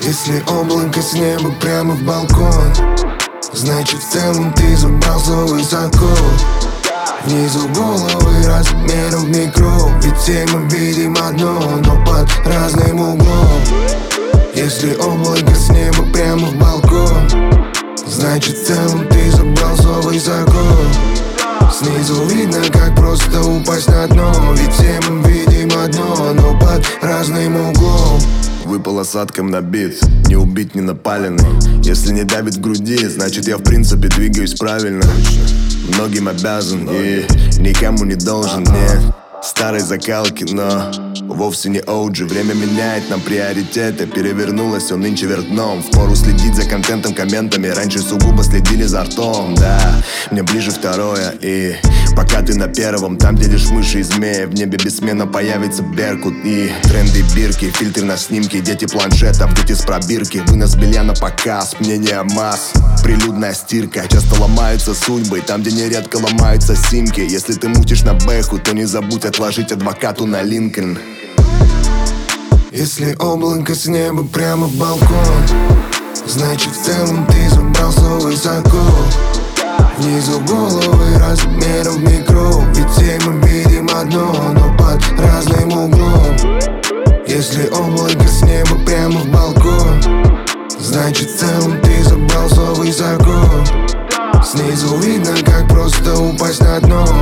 Если облако с неба прямо в балкон, значит в целом ты забрался высоко. Внизу головы размером в микро, ведь все мы видим одно, но под разным углом. Если облако с неба прямо в балкон, значит в целом ты забрался высоко. Снизу видно, как просто упасть на дно, ведь все мы видим одно, но под разным углом. Выпал осадком на бит, не убить, не напаленный. Если не давит в груди, значит я в принципе двигаюсь правильно. Многим обязан и никому не должен, нет. Старой закалки, но вовсе не OG. Время меняет нам приоритеты, перевернулось все нынче вверх дном. Впору следить за контентом, комментами. Раньше сугубо следили за ртом, да. Мне ближе второе, и пока ты на первом, там где лишь мыши и змеи, в небе бессменно появится Беркут и тренды бирки, фильтры на снимки, дети планшетов, дети с пробирки. Вынос белья на показ, мнение масс, прилюдная стирка. Часто ломаются судьбы, там где нередко ломаются симки. Если ты мутишь на бэху, то не забудь отложить адвокату на Линкольн. Если облако с неба прямо в балкон, значит в целом ты забрался высоко. Внизу головы размером в микро, ведь все мы видим одно, но под разным углом. Если облако с неба прямо в балкон, значит в целом ты забрался высоко. Снизу видно, как просто упасть на дно,